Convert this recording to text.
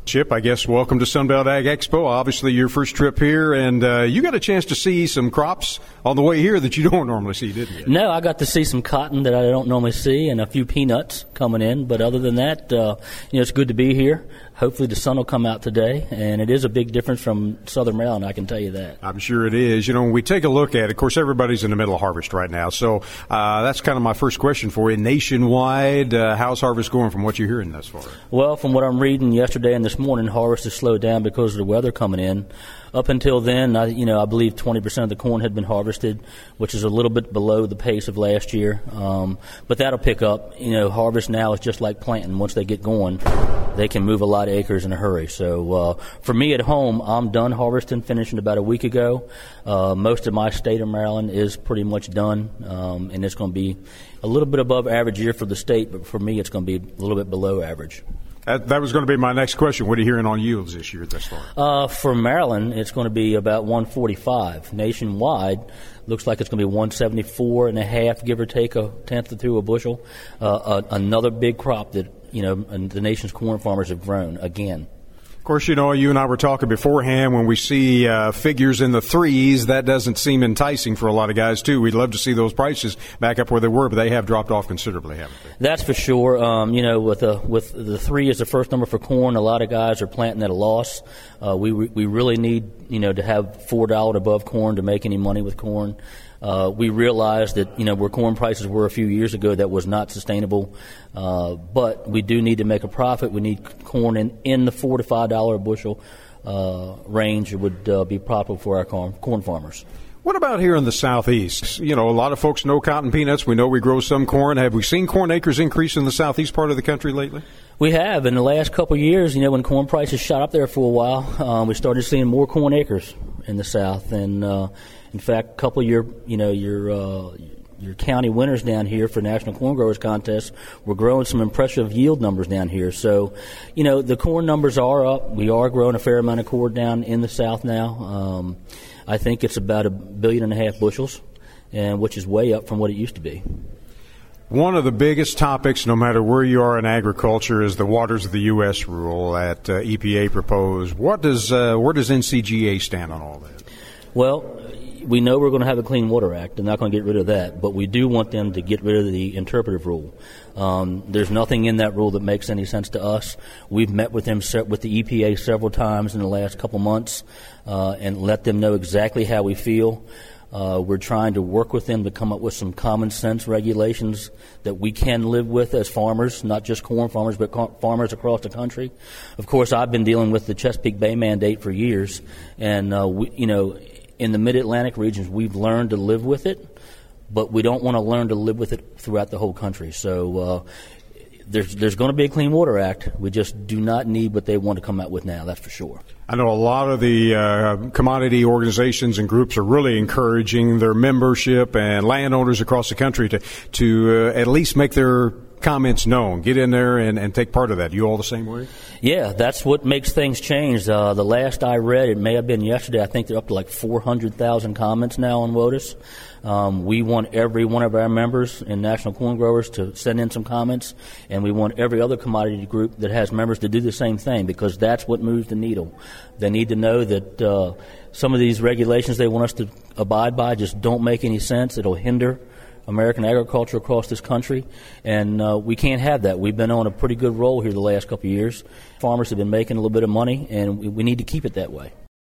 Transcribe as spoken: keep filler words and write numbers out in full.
Chip, I guess welcome to Sunbelt Ag Expo. Obviously, your first trip here, and uh, you got a chance to see some crops on the way here that you don't normally see, didn't you? No, I got to see some cotton that I don't normally see, and a few peanuts coming in. But other than that, uh, you know, it's good to be here. Hopefully the sun will come out today, and it is a big difference from Southern Maryland, I can tell you that. I'm sure it is. You know, when we take a look at it, of course, everybody's in the middle of harvest right now. So uh, that's kind of my first question for you. Nationwide, uh, how's harvest going from what you're hearing thus far? Well, from what I'm reading yesterday and this morning, harvest has slowed down because of the weather coming in. Up until then, I, you know, I believe twenty percent of the corn had been harvested, which is a little bit below the pace of last year. Um, but that'll pick up. You know, harvest now is just like planting. Once they get going, they can move a lot of acres in a hurry. So uh, for me at home, I'm done harvesting, finishing about a week ago. Uh, most of my state of Maryland is pretty much done, um, and it's going to be a little bit above average year for the state, but for me it's going to be a little bit below average. That, that was going to be my next question. What are you hearing on yields this year thus far? Uh, for Maryland, it's going to be about one forty-five. Nationwide, looks like it's going to be one seventy-four and a half, give or take a tenth or two a bushel. Uh, a, another big crop that, you know, the nation's corn farmers have grown again. Of course, you know, you and I were talking beforehand, when we see uh, figures in the threes, that doesn't seem enticing for a lot of guys, too. We'd love to see those prices back up where they were, but they have dropped off considerably, haven't they? That's for sure. Um, you know, with, the, with the three as the first number for corn, a lot of guys are planting at a loss. Uh, we we really need, you know, to have four dollars above corn to make any money with corn. Uh, we realized that, you know, where corn prices were a few years ago, that was not sustainable. Uh, but we do need to make a profit. We need corn in, in the four to five dollar a bushel uh, range. It would uh, be profitable for our corn, corn farmers. What about here in the southeast? You know, a lot of folks know cotton peanuts. We know we grow some corn. Have we seen corn acres increase in the southeast part of the country lately? We have. In the last couple of years, you know, when corn prices shot up there for a while, um, we started seeing more corn acres in the south. And uh, in fact, a couple of your, you know, your uh, your county winners down here for National Corn Growers Contest were growing some impressive yield numbers down here. So, you know, the corn numbers are up. We are growing a fair amount of corn down in the south now. Um, I think it's about a billion and a half bushels, and which is way up from what it used to be. One of the biggest topics, no matter where you are in agriculture, is the Waters of the U S rule that uh, E P A proposed. What does uh, where does N C G A stand on all that? Well, we know we're going to have a Clean Water Act. They're not going to get rid of that, but we do want them to get rid of the interpretive rule. Um, there's nothing in that rule that makes any sense to us. We've met with them, with the E P A several times in the last couple months uh, and let them know exactly how we feel. Uh, we're trying to work with them to come up with some common sense regulations that we can live with as farmers, not just corn farmers, but co- farmers across the country. Of course, I've been dealing with the Chesapeake Bay mandate for years, and uh, we, you know, in the Mid-Atlantic regions, we've learned to live with it, but we don't want to learn to live with it throughout the whole country. So uh, there's there's going to be a Clean Water Act. We just do not need what they want to come out with now, that's for sure. I know a lot of the uh, commodity organizations and groups are really encouraging their membership and landowners across the country to, to uh, at least make their comments known. Get in there and, and take part of that. You all the same way? Yeah, that's what makes things change. Uh, the last I read, it may have been yesterday, I think they're up to like four hundred thousand comments now on WOTUS. Um, we want every one of our members in National Corn Growers to send in some comments, and we want every other commodity group that has members to do the same thing, because that's what moves the needle. They need to know that uh, some of these regulations they want us to abide by just don't make any sense. It'll hinder American agriculture across this country, and uh, we can't have that. We've been on a pretty good roll here the last couple of years. Farmers have been making a little bit of money, and we, we need to keep it that way.